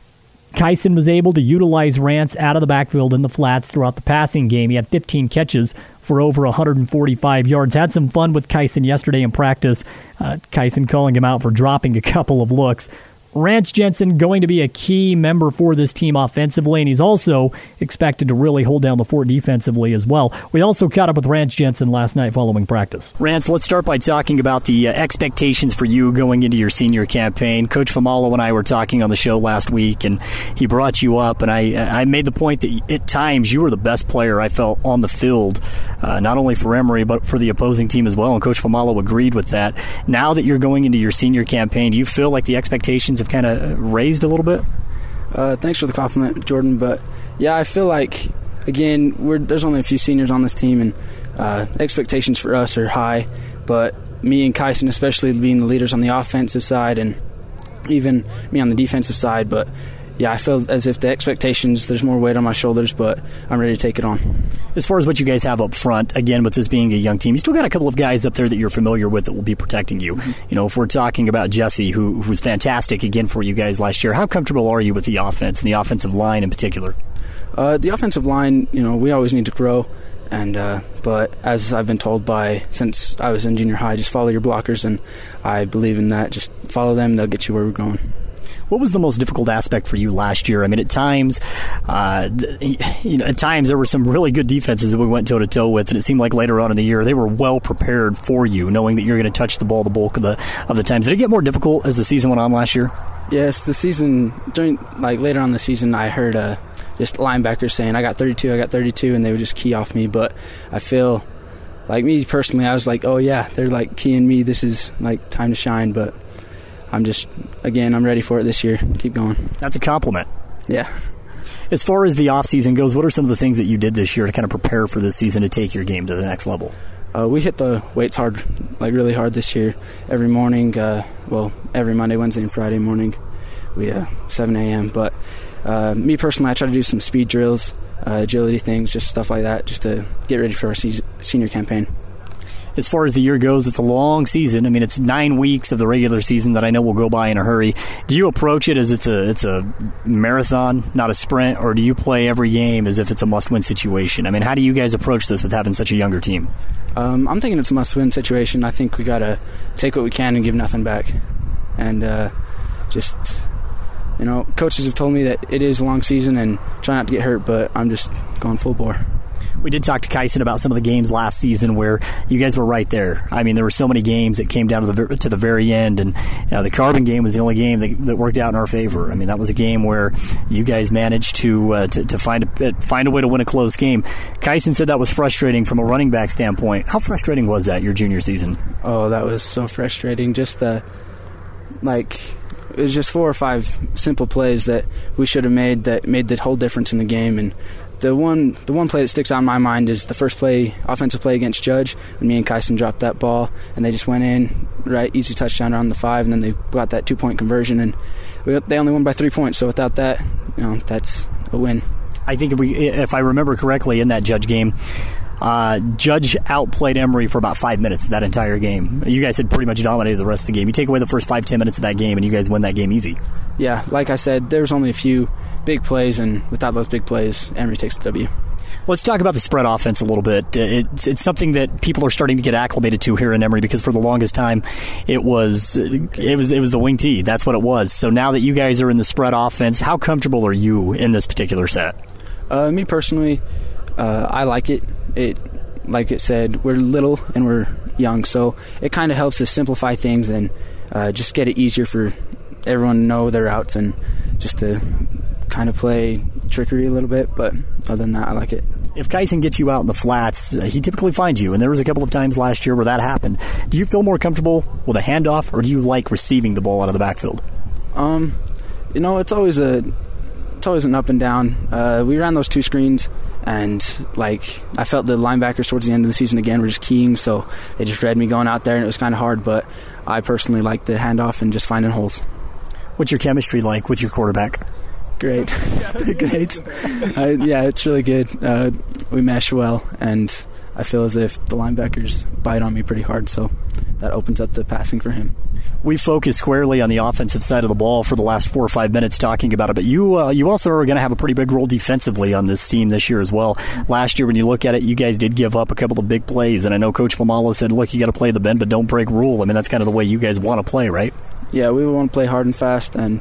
Kyson was able to utilize Rance out of the backfield in the flats throughout the passing game. He had fifteen catches for over one hundred forty-five yards. Had some fun with Kyson yesterday in practice. Uh, Kyson calling him out for dropping a couple of looks. Rance Jensen going to be a key member for this team offensively, and he's also expected to really hold down the fort defensively as well. We also caught up with Rance Jensen last night following practice. Rance, let's start by talking about the uh, expectations for you going into your senior campaign. Coach Famalo and I were talking on the show last week, and he brought you up, and I I made the point that at times you were the best player I felt on the field, uh, not only for Emory but for the opposing team as well, and Coach Famalo agreed with that. Now that you're going into your senior campaign, do you feel like the expectations have kind of raised a little bit? Uh, thanks for the compliment, Jordan. But yeah, I feel like, again, we're, there's only a few seniors on this team, and uh, expectations for us are high. But me and Kyson, especially being the leaders on the offensive side, and even me on the defensive side. But yeah, I feel as if the expectations, there's more weight on my shoulders, but I'm ready to take it on. As far as what you guys have up front, again, with this being a young team, you still got a couple of guys up there that you're familiar with that will be protecting you. Mm-hmm. You know, if we're talking about Jesse, who, who was fantastic again for you guys last year, how comfortable are you with the offense and the offensive line in particular? Uh, the offensive line, you know, we always need to grow. And uh, but as I've been told by since I was in junior high, just follow your blockers, and I believe in that. Just follow them; they'll get you where we're going. What was the most difficult aspect for you last year? I mean, at times, uh, you know, at times there were some really good defenses that we went toe to toe with, and it seemed like later on in the year they were well prepared for you, knowing that you're going to touch the ball the bulk of the of the times. Did it get more difficult as the season went on last year? Yes, the season during like later on in the season, I heard uh, just linebackers saying, "I got thirty-two, I got thirty-two," and they would just key off me. But I feel like me personally, I was like, "Oh yeah, they're like keying me. This is like time to shine." But I'm just, again, I'm ready for it this year. Keep going. That's a compliment. Yeah. As far as the offseason goes, what are some of the things that you did this year to kind of prepare for this season to take your game to the next level? Uh, we hit the weights hard, like really hard this year. Every morning, uh, well, every Monday, Wednesday, and Friday morning, we uh, seven a.m. But uh, me personally, I try to do some speed drills, uh, agility things, just stuff like that, just to get ready for our se- senior campaign. As far as the year goes, it's a long season. I mean, it's nine weeks of the regular season that I know will go by in a hurry. Do you approach it as it's a it's a marathon, not a sprint, or do you play every game as if it's a must-win situation? I mean, how do you guys approach this with having such a younger team? Um, I'm thinking it's a must-win situation. I think we got to take what we can and give nothing back. And uh, just, you know, coaches have told me that it is a long season and try not to get hurt, but I'm just going full bore. We did talk to Kyson about some of the games last season where you guys were right there. I mean, there were so many games that came down to the to the very end, and you know, the Carbon game was the only game that, that worked out in our favor. I mean, that was a game where you guys managed to uh, to, to find a find a way to win a close game. Kyson said that was frustrating from a running back standpoint. How frustrating was that your junior season? Oh, that was so frustrating. Just the like. It was just four or five simple plays that we should have made that made the whole difference in the game. And the one the one play that sticks out in my mind is the first play, offensive play against Judge, when me and Kyson dropped that ball, and they just went in, right, easy touchdown around the five, and then they got that two-point conversion, and we, they only won by three points. So without that, you know, that's a win. I think if we, if I remember correctly, in that Judge game, Uh, Judge outplayed Emory for about five minutes that entire game. You guys had pretty much dominated the rest of the game. You take away the first five, ten minutes of that game, and you guys win that game easy. Yeah, like I said, there was only a few big plays, and without those big plays, Emory takes the W. Let's talk about the spread offense a little bit. It's, it's something that people are starting to get acclimated to here in Emory, because for the longest time, it was it was it was the wing tee. That's what it was. So now that you guys are in the spread offense, how comfortable are you in this particular set? Uh, me personally, uh, I like it. It, like it said, we're little and we're young, so it kind of helps us simplify things and uh, just get it easier for everyone to know their routes and just to kind of play trickery a little bit. But other than that, I like it. If Kyson gets you out in the flats, uh, he typically finds you, and there was a couple of times last year where that happened. Do you feel more comfortable with a handoff, or do you like receiving the ball out of the backfield? Um, you know, it's always a it's always an up and down. Uh, we ran those two screens, and like I felt the linebackers towards the end of the season again were just keying, so they just read me going out there, and it was kind of hard. But I personally like the handoff and just finding holes. What's your chemistry like with your quarterback? Great. Great. Uh, yeah, it's really good. Uh, we mesh well, and I feel as if the linebackers bite on me pretty hard, so that opens up the passing for him. We focused squarely on the offensive side of the ball for the last four or five minutes talking about it, but you uh, you also are going to have a pretty big role defensively on this team this year as well. Last year, when you look at it, you guys did give up a couple of big plays, and I know Coach Famalo said, look, you got to play the bend, but don't break rule. I mean, that's kind of the way you guys want to play, right? Yeah, we want to play hard and fast, and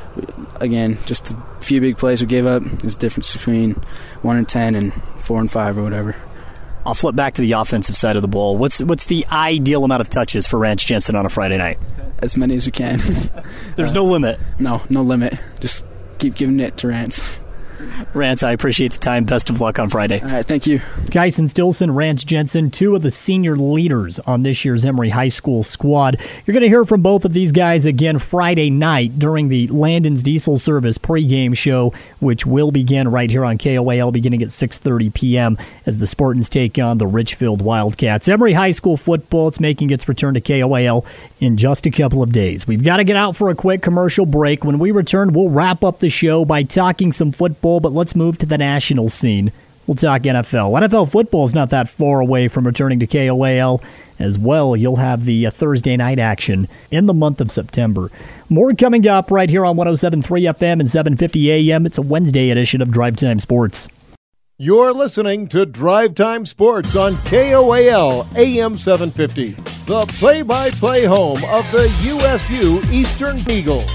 again, just a few big plays we gave up is the difference between one and ten and four and five or whatever. I'll flip back to the offensive side of the ball. What's what's the ideal amount of touches for Rance Jensen on a Friday night? As many as we can. There's uh, no limit. No, no limit. Just keep giving it to Rance. Rance, I appreciate the time. Best of luck on Friday. All right, thank you. Kyson Stilson, Rance Jensen, two of the senior leaders on this year's Emory High School squad. You're going to hear from both of these guys again Friday night during the Landon's Diesel Service pregame show, which will begin right here on K O A L beginning at six thirty p.m. as the Spartans take on the Richfield Wildcats. Emory High School football, it's making its return to K O A L in just a couple of days. We've got to get out for a quick commercial break. When we return, we'll wrap up the show by talking some football, but let's move to the national scene. We'll talk N F L. N F L football is not that far away from returning to K O A L as well. You'll have the uh, Thursday night action in the month of September. More coming up right here on one oh seven point three F M and seven fifty A M. It's a Wednesday edition of Drive Time Sports. You're listening to Drive Time Sports on K O A L A M seven fifty, the play-by-play home of the U S U Eastern Eagles.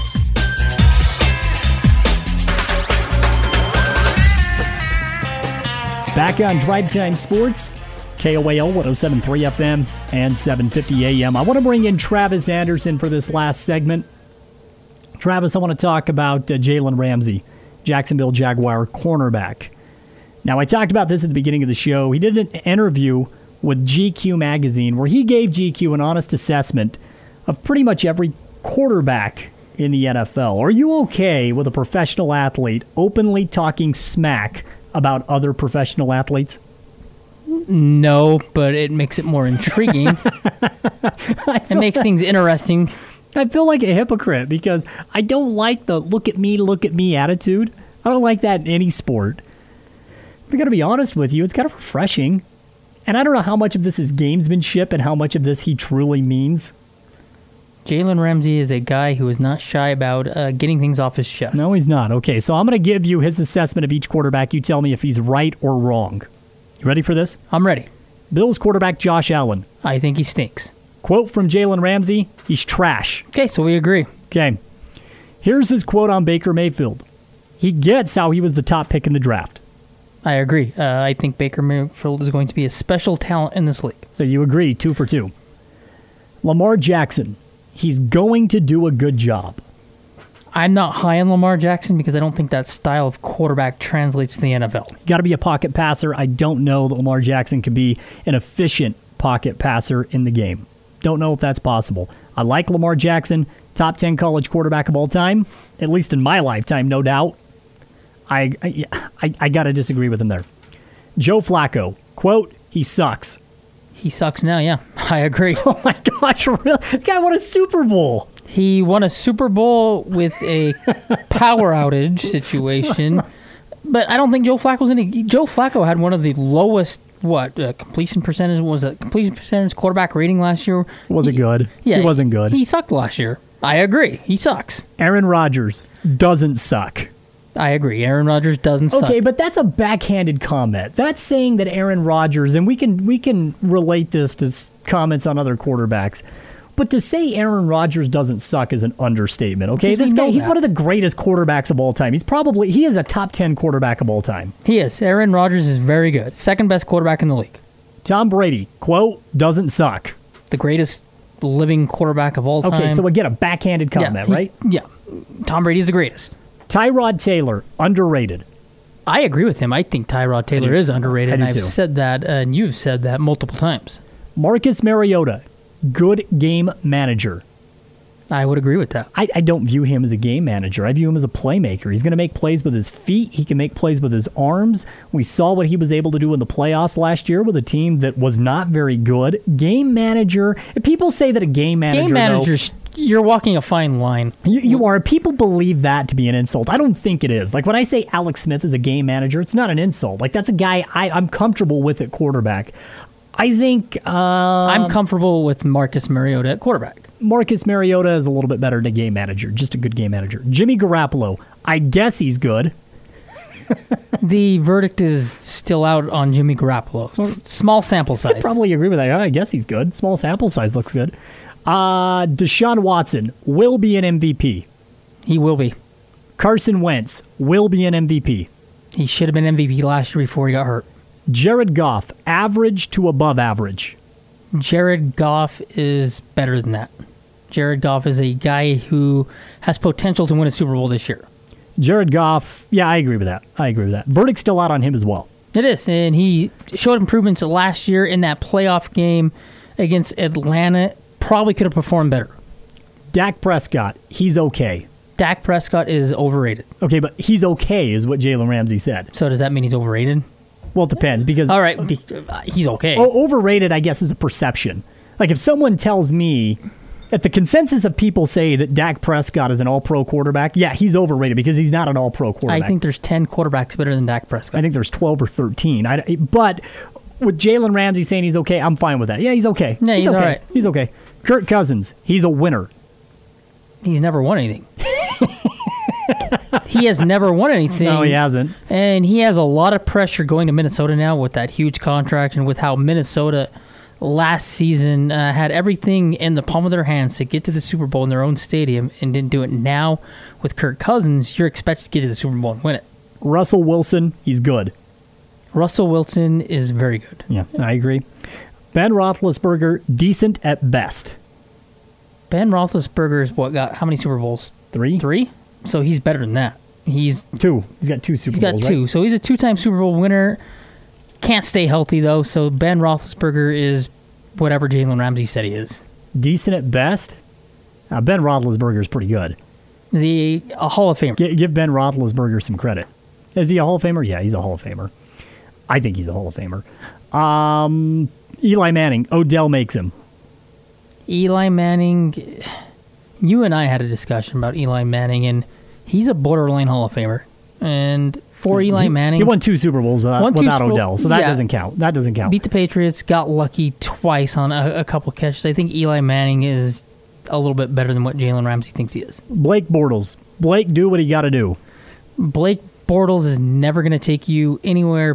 Back on Drive Time Sports, K O A L one oh seven point three F M and seven fifty A M. I want to bring in Travis Anderson for this last segment. Travis, I want to talk about uh, Jalen Ramsey, Jacksonville Jaguar cornerback. Now, I talked about this at the beginning of the show. He did an interview with G Q magazine where he gave G Q an honest assessment of pretty much every quarterback in the N F L. Are you okay with a professional athlete openly talking smack about other professional athletes? No, but it makes it more intriguing. It makes like, things interesting. I feel like a hypocrite because I don't like the look at me, look at me attitude. I don't like that in any sport. I got to be honest with you, it's kind of refreshing. And I don't know how much of this is gamesmanship and how much of this he truly means. Jalen Ramsey is a guy who is not shy about uh, getting things off his chest. No, he's not. Okay, so I'm going to give you his assessment of each quarterback. You tell me if he's right or wrong. You ready for this? I'm ready. Bills quarterback Josh Allen. I think he stinks. Quote from Jalen Ramsey, he's trash. Okay, so we agree. Okay. Here's his quote on Baker Mayfield. He gets how he was the top pick in the draft. I agree. Uh, I think Baker Mayfield is going to be a special talent in this league. So you agree, two for two. Lamar Jackson. He's going to do a good job. I'm not high on Lamar Jackson because I don't think that style of quarterback translates to the N F L. You got to be a pocket passer. I don't know that Lamar Jackson can be an efficient pocket passer in the game. Don't know if that's possible. I like Lamar Jackson, top ten college quarterback of all time, at least in my lifetime, no doubt. I I, I, I got to disagree with him there. Joe Flacco, quote, he sucks. He sucks now, yeah. I agree. Oh my gosh, really? The guy won a Super Bowl. He won a Super Bowl with a power outage situation. But I don't think Joe Flacco's any. Joe Flacco had one of the lowest what uh, completion percentage was it? Completion percentage, quarterback rating last year wasn't he, good. Yeah, he wasn't good. He sucked last year. I agree. He sucks. Aaron Rodgers doesn't suck. I agree. Aaron Rodgers doesn't suck. Okay, but that's a backhanded comment. That's saying that Aaron Rodgers, and we can we can relate this to comments on other quarterbacks. But to say Aaron Rodgers doesn't suck is an understatement, okay? This guy, he's one of the greatest quarterbacks of all time. He's probably, he is a top ten quarterback of all time. He is. Aaron Rodgers is very good. Second best quarterback in the league. Tom Brady, quote, doesn't suck. The greatest living quarterback of all time. Okay, so again, a backhanded comment, yeah, he, right? Yeah. Tom Brady's the greatest. Tyrod Taylor, underrated. I agree with him. I think Tyrod Taylor is underrated, and I've too. said that, uh, and you've said that multiple times. Marcus Mariota, good game manager. I would agree with that. I, I don't view him as a game manager. I view him as a playmaker. He's going to make plays with his feet. He can make plays with his arms. We saw what he was able to do in the playoffs last year with a team that was not very good. Game manager. If people say that a game manager, game managers, though, you're walking a fine line. You, you are. People believe that to be an insult. I don't think it is. Like when I say Alex Smith is a game manager, it's not an insult. Like that's a guy I, I'm comfortable with at quarterback. I think um, I'm comfortable with Marcus Mariota at quarterback. Marcus Mariota is a little bit better than a game manager, just a good game manager. Jimmy Garoppolo, I guess he's good. The verdict is still out on Jimmy Garoppolo. S- small sample size. I probably agree with that. I guess he's good. Small sample size looks good. Uh, Deshaun Watson will be an M V P. He will be. Carson Wentz will be an M V P. He should have been M V P last year before he got hurt. Jared Goff, average to above average. Jared Goff is better than that. Jared Goff is a guy who has potential to win a Super Bowl this year. Jared Goff, yeah, I agree with that. I agree with that. Verdict's still out on him as well. It is, and he showed improvements last year in that playoff game against Atlanta. Probably could have performed better. Dak Prescott, he's okay. Dak Prescott is overrated. Okay, but he's okay is what Jalen Ramsey said. So does that mean he's overrated? Well, it depends because... All right, be, uh, he's okay. O- overrated, I guess, is a perception. Like if someone tells me... If the consensus of people say that Dak Prescott is an all-pro quarterback, yeah, he's overrated because he's not an all-pro quarterback. I think there's ten quarterbacks better than Dak Prescott. I think there's twelve or thirteen. I, but with Jalen Ramsey saying he's okay, I'm fine with that. Yeah, he's okay. Yeah, he's, he's okay. all right. He's okay. Kirk Cousins, he's a winner. He's never won anything. He has never won anything. No, he hasn't. And he has a lot of pressure going to Minnesota now with that huge contract and with how Minnesota last season uh, had everything in the palm of their hands to get to the Super Bowl in their own stadium and didn't do it. Now with Kirk Cousins, you're expected to get to the Super Bowl and win it. Russell Wilson, he's good. Russell Wilson is very good. Yeah, I agree. Ben Roethlisberger, decent at best. Ben Roethlisberger's what got how many Super Bowls? Three. Three? So he's better than that. He's two. He's got two Super Bowls. He's got Bowls, two. Right? So he's a two-time Super Bowl winner. Can't stay healthy though. So Ben Roethlisberger is whatever Jalen Ramsey said he is. Decent at best. Uh, Ben Roethlisberger is pretty good. Is he a Hall of Famer? G- give Ben Roethlisberger some credit. Is he a Hall of Famer? Yeah, he's a Hall of Famer. I think he's a Hall of Famer. Um, Eli Manning. Odell makes him. Eli Manning. You and I had a discussion about Eli Manning, and he's a borderline Hall of Famer. And for Eli he, Manning, he won two Super Bowls without, won two without Super Odell, so that yeah. doesn't count. That doesn't count. Beat the Patriots, got lucky twice on a, a couple catches. I think Eli Manning is a little bit better than what Jalen Ramsey thinks he is. Blake Bortles. Blake, do what he got to do. Blake Bortles is never going to take you anywhere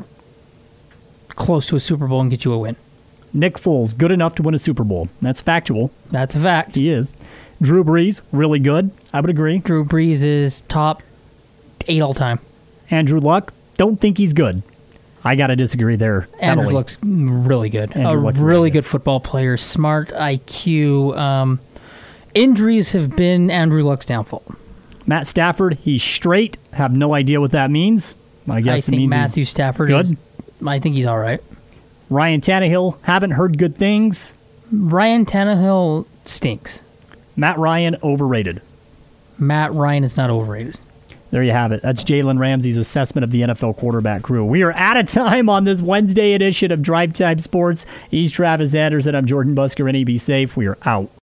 close to a Super Bowl and get you a win. Nick Foles, good enough to win a Super Bowl. That's factual. That's a fact. He is. Drew Brees, really good. I would agree. Drew Brees is top eight all time. Andrew Luck, don't think he's good. I got to disagree there. Andrew heavily. Luck's really good. Andrew a Luck's really, really good. good football player. Smart I Q. Um, injuries have been Andrew Luck's downfall. Matt Stafford, he's straight. Have no idea what that means. I guess I it think means Matthew he's Stafford good. is. I think he's all right. Ryan Tannehill, haven't heard good things. Ryan Tannehill stinks. Matt Ryan, overrated. Matt Ryan is not overrated. There you have it. That's Jalen Ramsey's assessment of the N F L quarterback crew. We are out of time on this Wednesday edition of Drive Time Sports. He's Travis Anderson. I'm Jordan Buscarini. Be safe. We are out.